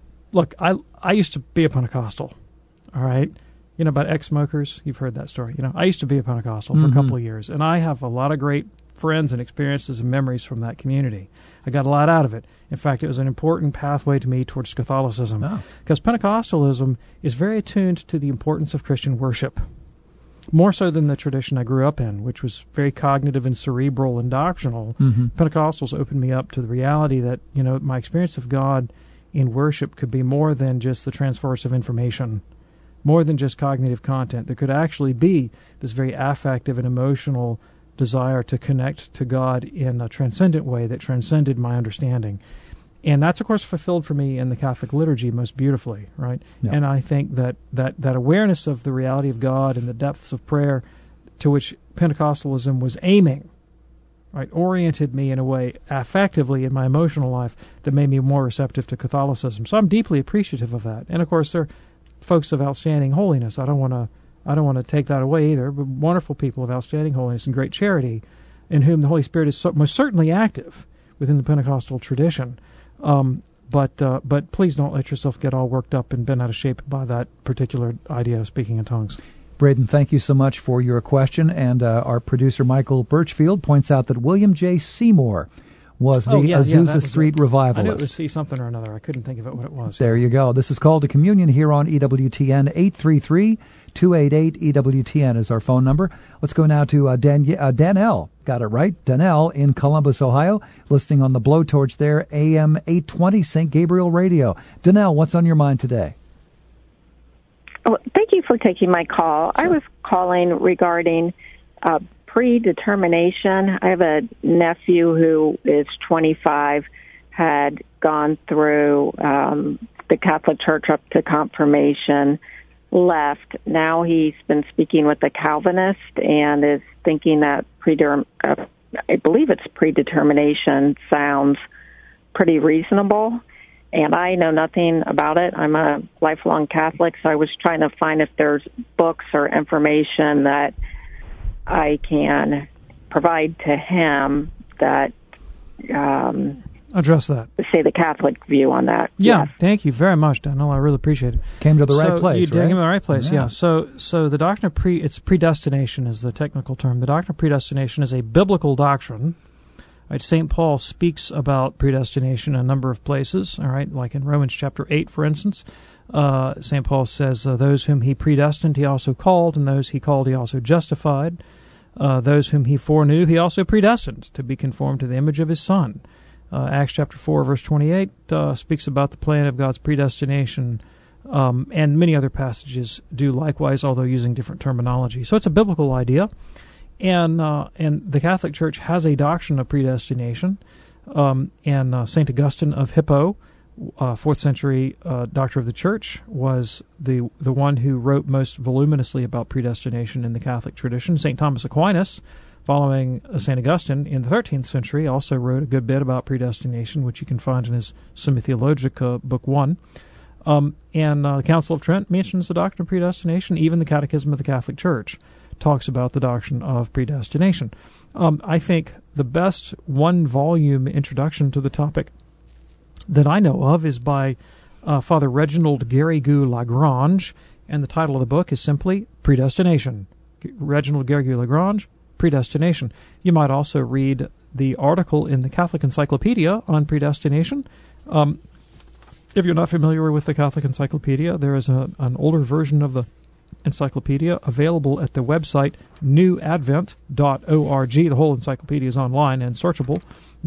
I used to be a Pentecostal, all right? About ex-smokers, you've heard that story. I used to be a Pentecostal for a couple of years, and I have a lot of great friends and experiences and memories from that community. I got a lot out of it. In fact, it was an important pathway to me towards Catholicism, because Pentecostalism is very attuned to the importance of Christian worship, more so than the tradition I grew up in, which was very cognitive and cerebral and doctrinal. Pentecostals opened me up to the reality that, my experience of God in worship could be more than just the transference of information, more than just cognitive content. There could actually be this very affective and emotional desire to connect to God in a transcendent way that transcended my understanding. And that's, of course, fulfilled for me in the Catholic liturgy most beautifully, right? Yeah. And I think that awareness of the reality of God and the depths of prayer to which Pentecostalism was aiming, right, oriented me in a way affectively in my emotional life that made me more receptive to Catholicism. So I'm deeply appreciative of that. And, of course, there are folks of outstanding holiness. I don't want to take that away either, but wonderful people of outstanding holiness and great charity in whom the Holy Spirit is most certainly active within the Pentecostal tradition. But please don't let yourself get all worked up and bent out of shape by that particular idea of speaking in tongues. Braden, thank you so much for your question. And our producer, Michael Birchfield, points out that William J. Seymour was the Azusa Street revivalist. I knew it was C something or another. I couldn't think of it what it was. There you go. This is Call to Communion here on EWTN. 833-288-EWTN is our phone number. Let's go now to Danelle. Got it right. Danelle in Columbus, Ohio, listening on the Blowtorch there, AM 820 St. Gabriel Radio. Danelle, what's on your mind today? Oh, thank you for taking my call. Sure. I was calling regarding predetermination. I have a nephew who is 25, had gone through the Catholic Church up to confirmation, left. Now he's been speaking with a Calvinist and is thinking that I believe it's predetermination sounds pretty reasonable. And I know nothing about it. I'm a lifelong Catholic, so I was trying to find if there's books or information that I can provide to him that address that. Say the Catholic view on that. Yeah, Yes. thank you very much, Daniel. I really appreciate it. Came to the right place, You did right? came to the right place, yeah. So the doctrine of it's predestination is the technical term. The doctrine of predestination is a biblical doctrine. Right? St. Paul speaks about predestination in a number of places, all right, like in Romans chapter 8, for instance. St. Paul says, those whom he predestined, he also called, and those he called, he also justified. Those whom he foreknew, he also predestined to be conformed to the image of his Son. Acts chapter 4, verse 28 speaks about the plan of God's predestination, and many other passages do likewise, although using different terminology. So it's a biblical idea, and the Catholic Church has a doctrine of predestination, and St. Augustine of Hippo, 4th century doctor of the Church, was the one who wrote most voluminously about predestination in the Catholic tradition. St. Thomas Aquinas, following St. Augustine in the 13th century, also wrote a good bit about predestination, which you can find in his Summa Theologica, Book 1. And the Council of Trent mentions the doctrine of predestination. Even the Catechism of the Catholic Church talks about the doctrine of predestination. I think the best one-volume introduction to the topic that I know of is by Father Reginald Garrigou-Lagrange, and the title of the book is simply Predestination. Reginald Garrigou-Lagrange, Predestination. You might also read the article in the Catholic Encyclopedia on predestination. If you're not familiar with the Catholic Encyclopedia, there is an older version of the encyclopedia available at the website newadvent.org. The whole encyclopedia is online and searchable.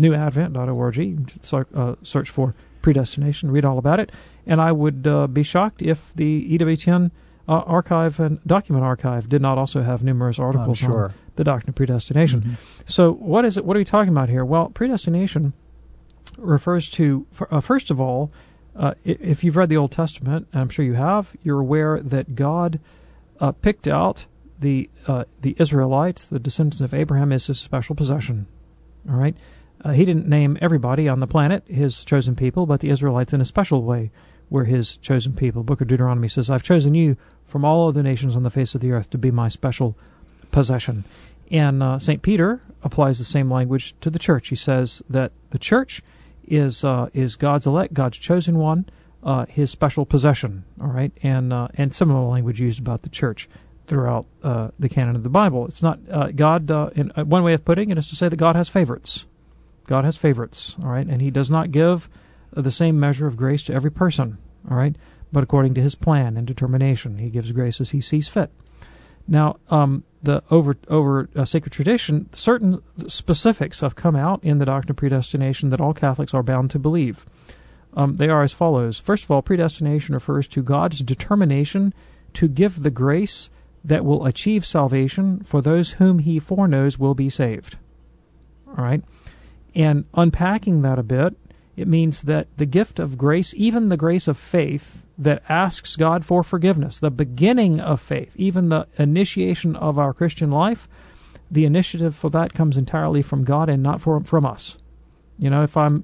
newadvent.org. Search for predestination, read all about it. And I would be shocked if the EWTN archive and document archive did not also have numerous articles on the doctrine of predestination. Mm-hmm. So what is it? What are we talking about here? Well, predestination refers to, first of all, if you've read the Old Testament, and I'm sure you have, you're aware that God picked out the Israelites, the descendants of Abraham, as his special possession. All right? He didn't name everybody on the planet his chosen people, but the Israelites in a special way were his chosen people. Book of Deuteronomy says, I've chosen you from all other nations on the face of the earth to be my special possession. And St. Peter applies the same language to the church. He says that the church is God's elect, God's chosen one, his special possession. All right, and similar language used about the church throughout the canon of the Bible. It's not God. In one way of putting it is to say that God has favorites. God has favorites. All right, and He does not give the same measure of grace to every person. All right, but according to His plan and determination, He gives grace as He sees fit. Now, over sacred tradition, certain specifics have come out in the doctrine of predestination that all Catholics are bound to believe. They are as follows. First of all, predestination refers to God's determination to give the grace that will achieve salvation for those whom He foreknows will be saved. All right? And unpacking that a bit, it means that the gift of grace, even the grace of faith that asks God for forgiveness, the beginning of faith, even the initiation of our Christian life, the initiative for that comes entirely from God and not from us. You know, if I'm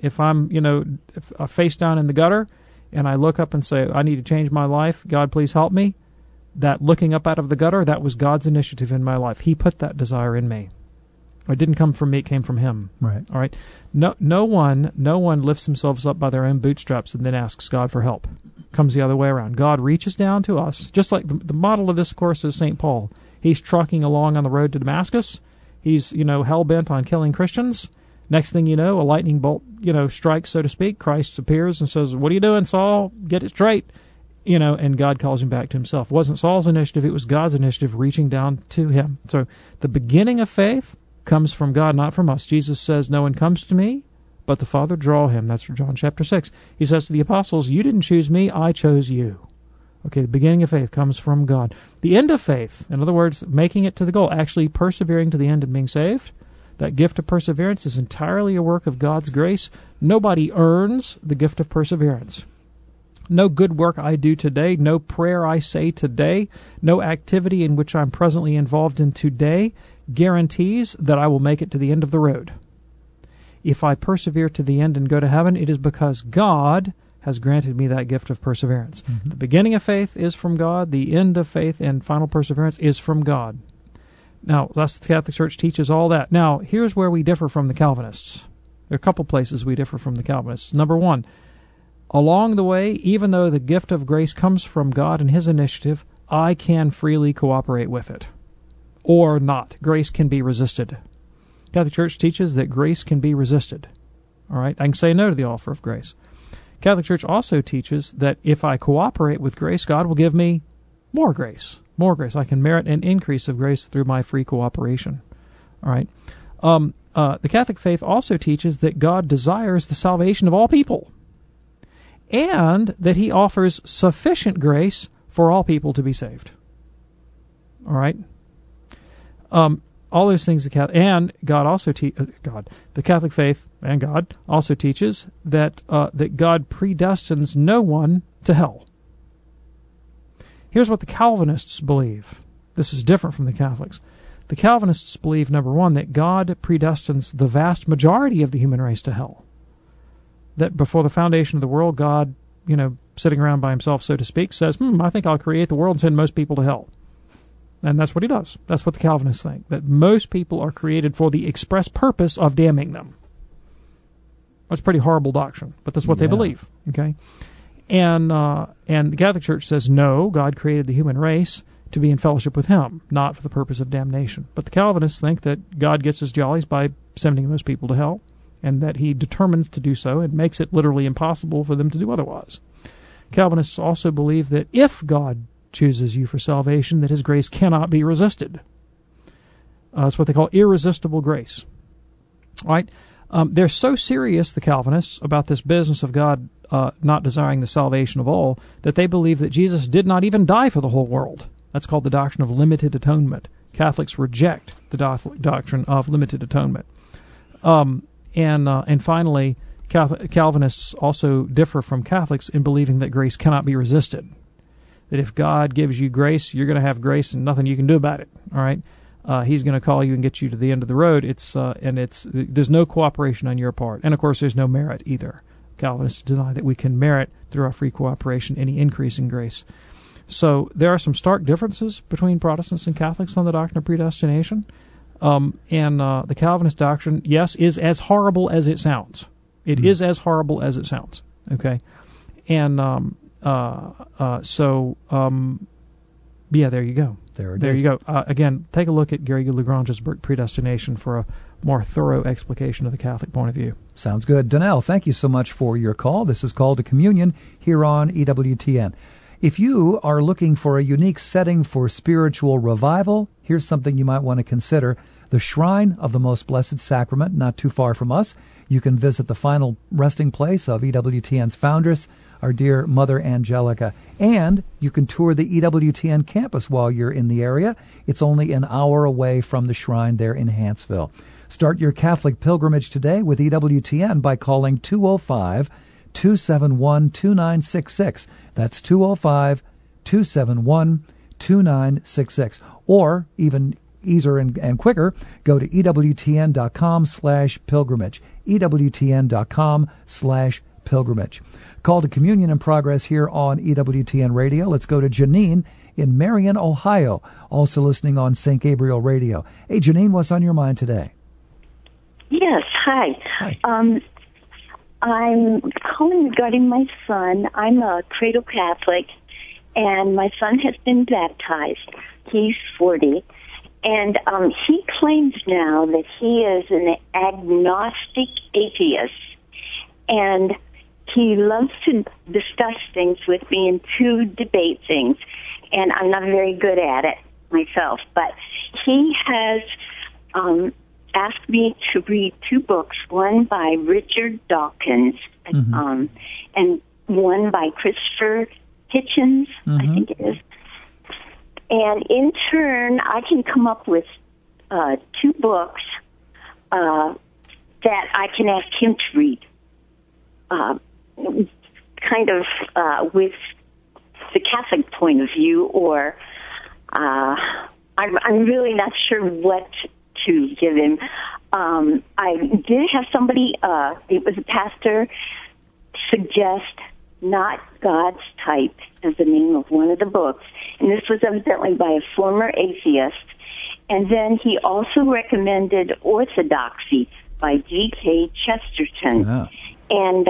face down in the gutter and I look up and say, I need to change my life, God, please help me, that looking up out of the gutter, that was God's initiative in my life. He put that desire in me. It didn't come from me, it came from Him. Right. All right. No one lifts themselves up by their own bootstraps and then asks God for help. Comes the other way around. God reaches down to us, just like the model of this course is St. Paul. He's trucking along on the road to Damascus. He's, hell-bent on killing Christians. Next thing you know, a lightning bolt, strikes, so to speak. Christ appears and says, "What are you doing, Saul? Get it straight." And God calls him back to Himself. It wasn't Saul's initiative, it was God's initiative reaching down to him. So the beginning of faith comes from God, not from us. Jesus says, "No one comes to me, but the Father draw him." That's from John chapter 6. He says to the apostles, "You didn't choose me, I chose you." Okay, the beginning of faith comes from God. The end of faith, in other words, making it to the goal, actually persevering to the end and being saved, that gift of perseverance is entirely a work of God's grace. Nobody earns the gift of perseverance. No good work I do today, no prayer I say today, no activity in which I'm presently involved in today guarantees that I will make it to the end of the road. If I persevere to the end and go to heaven, it is because God has granted me that gift of perseverance. Mm-hmm. The beginning of faith is from God. The end of faith and final perseverance is from God. Now, that's the Catholic Church teaches all that. Now, here's where we differ from the Calvinists. There are a couple places we differ from the Calvinists. Number one, along the way, even though the gift of grace comes from God and His initiative, I can freely cooperate with it. Or not. Grace can be resisted. Catholic Church teaches that grace can be resisted. All right? I can say no to the offer of grace. Catholic Church also teaches that if I cooperate with grace, God will give me more grace. More grace. I can merit an increase of grace through my free cooperation. All right? The Catholic faith also teaches that God desires the salvation of all people, and that He offers sufficient grace for all people to be saved. All right? All those things, the Catholic faith and God also teaches that that God predestines no one to hell. Here's what the Calvinists believe. This is different from the Catholics. The Calvinists believe, number one, that God predestines the vast majority of the human race to hell. That before the foundation of the world, God, sitting around by Himself, so to speak, says, I think I'll create the world and send most people to hell. And that's what He does. That's what the Calvinists think, that most people are created for the express purpose of damning them. That's a pretty horrible doctrine, but that's what they believe. Okay, and the Catholic Church says, no, God created the human race to be in fellowship with Him, not for the purpose of damnation. But the Calvinists think that God gets His jollies by sending most people to hell, and that He determines to do so and makes it literally impossible for them to do otherwise. Calvinists also believe that if God chooses you for salvation, that His grace cannot be resisted. That's what they call irresistible grace. All right? They're so serious, the Calvinists, about this business of God not desiring the salvation of all, that they believe that Jesus did not even die for the whole world. That's called the doctrine of limited atonement. Catholics reject the doctrine of limited atonement. And finally, Calvinists also differ from Catholics in believing that grace cannot be resisted. That if God gives you grace, you're going to have grace and nothing you can do about it. All right, He's going to call you and get you to the end of the road. There's no cooperation on your part, and of course, there's no merit either. Calvinists deny that we can merit through our free cooperation any increase in grace. So there are some stark differences between Protestants and Catholics on the doctrine of predestination. The Calvinist doctrine, yes, is as horrible as it sounds. It is as horrible as it sounds. Okay, and there you go. There you go. Again, take a look at Gary Lagrange's Predestination for a more thorough explication of the Catholic point of view. Sounds good. Donnell, thank you so much for your call. This is Call to Communion here on EWTN. If you are looking for a unique setting for spiritual revival, here's something you might want to consider. The Shrine of the Most Blessed Sacrament, not too far from us. You can visit the final resting place of EWTN's foundress, our dear Mother Angelica. And you can tour the EWTN campus while you're in the area. It's only an hour away from the shrine there in Hanceville. Start your Catholic pilgrimage today with EWTN by calling 205-271-2966. That's 205-271-2966. Or, even easier and quicker, go to EWTN.com/pilgrimage. EWTN.com/pilgrimage. Call to Communion in progress here on EWTN Radio. Let's go to Janine in Marion, Ohio, also listening on St. Gabriel Radio. Hey, Janine, what's on your mind today? Yes, hi. I'm calling regarding my son. I'm a cradle Catholic, and my son has been baptized. He's 40, and he claims now that he is an agnostic atheist, and he loves to discuss things with me and to debate things, and I'm not very good at it myself, but he has asked me to read two books, one by Richard Dawkins, and one by Christopher Hitchens, I think it is. And in turn, I can come up with two books that I can ask him to read, kind of with the Catholic point of view, or I'm really not sure what to give him. I did have somebody, it was a pastor, suggest Not God's Type as the name of one of the books. And this was evidently by a former atheist. And then he also recommended Orthodoxy by G.K. Chesterton. Yeah. And,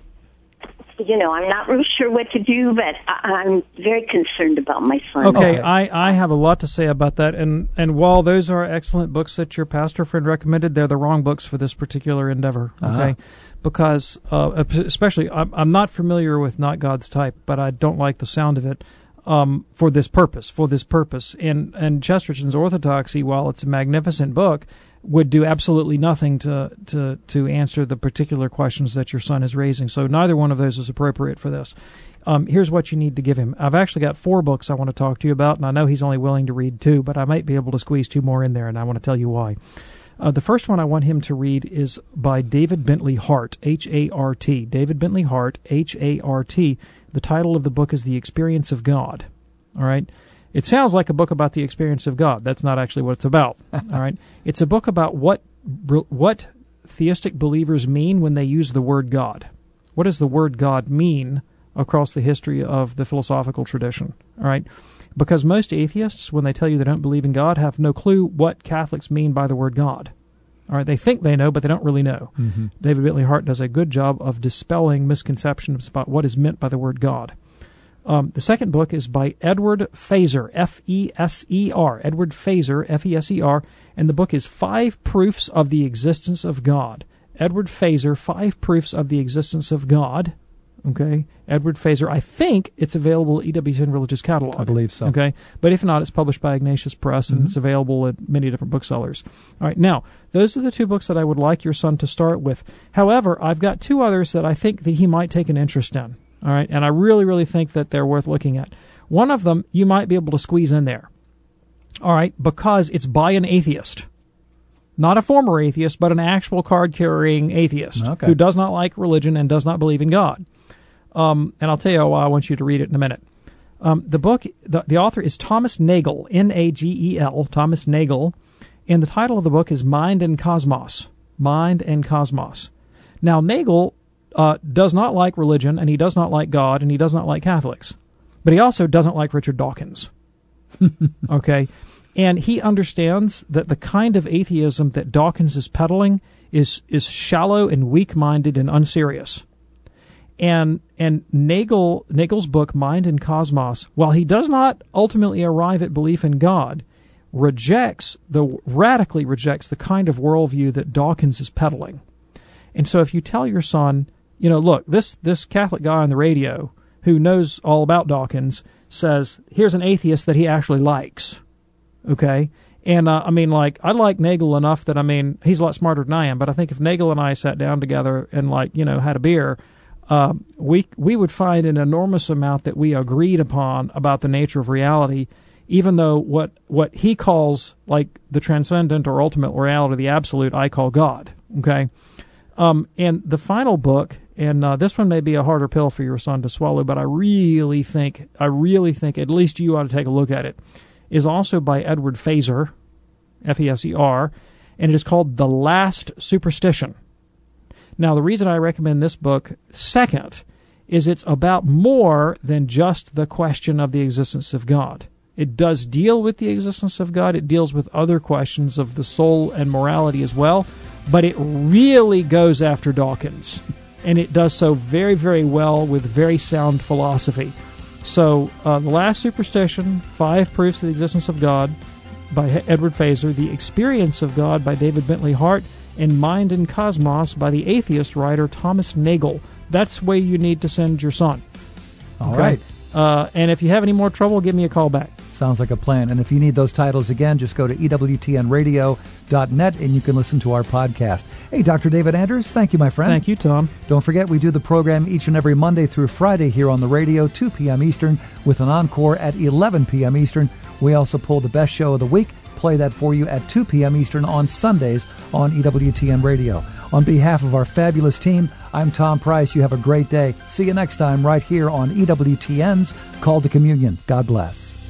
I'm not real sure what to do, but I'm very concerned about my son. Okay, I have a lot to say about that, and while those are excellent books that your pastor friend recommended, they're the wrong books for this particular endeavor, okay? Because, especially, I'm not familiar with Not God's Type, but I don't like the sound of it for this purpose. And Chesterton's Orthodoxy, while it's a magnificent book, would do absolutely nothing to answer the particular questions that your son is raising. So neither one of those is appropriate for this. Here's what you need to give him. I've actually got 4 books I want to talk to you about, and I know he's only willing to read 2, but I might be able to squeeze 2 more in there, and I want to tell you why. The first one I want him to read is by David Bentley Hart, H-A-R-T. David Bentley Hart, H-A-R-T. The title of the book is The Experience of God. All right? It sounds like a book about the experience of God. That's not actually what it's about. All right? It's a book about what theistic believers mean when they use the word God. What does the word God mean across the history of the philosophical tradition? All right? Because most atheists, when they tell you they don't believe in God, have no clue what Catholics mean by the word God. All right? They think they know, but they don't really know. Mm-hmm. David Bentley Hart does a good job of dispelling misconceptions about what is meant by the word God. The second book is by Edward Feser, F-E-S-E-R, Edward Feser, F-E-S-E-R, and the book is 5 Proofs of the Existence of God. Edward Feser, 5 Proofs of the Existence of God. Okay, Edward Feser. I think it's available at EWTN Religious Catalog. I believe so. Okay, but if not, it's published by Ignatius Press, and it's available at many different booksellers. All right, now, those are the 2 books that I would like your son to start with. However, I've got 2 others that I think that he might take an interest in. All right, and I really, really think that they're worth looking at. One of them you might be able to squeeze in there. All right, because it's by an atheist. Not a former atheist, but an actual card-carrying atheist who does not like religion and does not believe in God. And I'll tell you why I want you to read it in a minute. The book, the author is Thomas Nagel, N-A-G-E-L, Thomas Nagel, and the title of the book is Mind and Cosmos. Mind and Cosmos. Now, Nagel does not like religion, and he does not like God, and he does not like Catholics. But he also doesn't like Richard Dawkins. Okay? And he understands that the kind of atheism that Dawkins is peddling is shallow and weak-minded and unserious. And Nagel's book, Mind and Cosmos, while he does not ultimately arrive at belief in God, radically rejects the kind of worldview that Dawkins is peddling. And so if you tell your son, look, this Catholic guy on the radio who knows all about Dawkins says, here's an atheist that he actually likes. Okay? And, I like Nagel enough that, he's a lot smarter than I am, but I think if Nagel and I sat down together and, had a beer, we would find an enormous amount that we agreed upon about the nature of reality, even though what he calls, the transcendent or ultimate reality, the absolute, I call God. Okay? And the final book, and this one may be a harder pill for your son to swallow, but I really think at least you ought to take a look at it, is also by Edward Feser, F-E-S-E-R, and it is called The Last Superstition. Now, the reason I recommend this book second is it's about more than just the question of the existence of God. It does deal with the existence of God. It deals with other questions of the soul and morality as well, but it really goes after Dawkins, and it does so very, very well with very sound philosophy. So, The Last Superstition, 5 Proofs of the Existence of God by Edward Feser, The Experience of God by David Bentley Hart, and Mind and Cosmos by the atheist writer Thomas Nagel. That's where you need to send your son. All right. And if you have any more trouble, give me a call back. Sounds like a plan. And if you need those titles again, just go to EWTNradio.net and you can listen to our podcast. Hey, Dr. David Anders, thank you, my friend. Thank you, Tom. Don't forget, we do the program each and every Monday through Friday here on the radio, 2 p.m. Eastern, with an encore at 11 p.m. Eastern. We also pull the best show of the week, play that for you at 2 p.m. Eastern on Sundays on EWTN Radio. On behalf of our fabulous team, I'm Tom Price. You have a great day. See you next time right here on EWTN's Call to Communion. God bless.